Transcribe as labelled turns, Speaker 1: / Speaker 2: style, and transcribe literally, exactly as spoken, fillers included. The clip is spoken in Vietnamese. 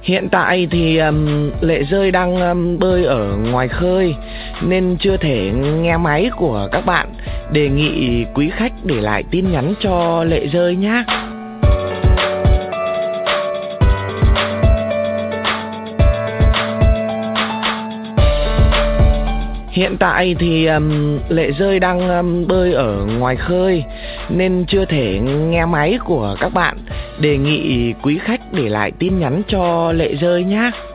Speaker 1: Hiện tại thì um, Lệ Rơi đang um, bơi ở ngoài khơi nên chưa thể nghe máy của các bạn. Đề nghị quý khách để lại tin nhắn cho Lệ Rơi nhé. Hiện tại thì um, Lệ Rơi đang um, bơi ở ngoài khơi nên chưa thể nghe máy của các bạn. Đề nghị quý khách để lại tin nhắn cho Lệ Rơi nhé.